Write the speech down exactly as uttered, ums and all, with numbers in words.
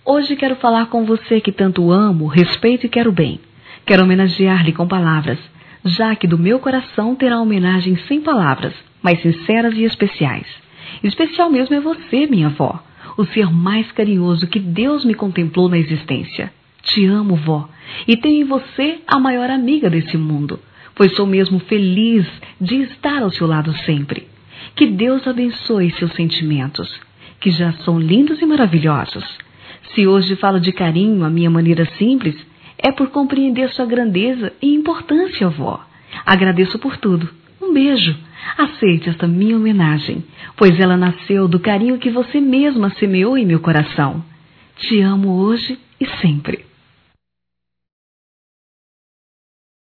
Hoje quero falar com você que tanto amo, respeito e quero bem. Quero homenagear-lhe com palavras, já que do meu coração terá homenagem sem palavras, mas sinceras e especiais. Especial mesmo é você, minha avó, o ser mais carinhoso que Deus me contemplou na existência. Te amo, vó, e tenho em você a maior amiga desse mundo, pois sou mesmo feliz de estar ao seu lado sempre. Que Deus abençoe seus sentimentos, que já são lindos e maravilhosos. Se hoje falo de carinho à minha maneira simples, é por compreender sua grandeza e importância, vó. Agradeço por tudo. Um beijo. Aceite esta minha homenagem, pois ela nasceu do carinho que você mesma semeou em meu coração. Te amo hoje e sempre.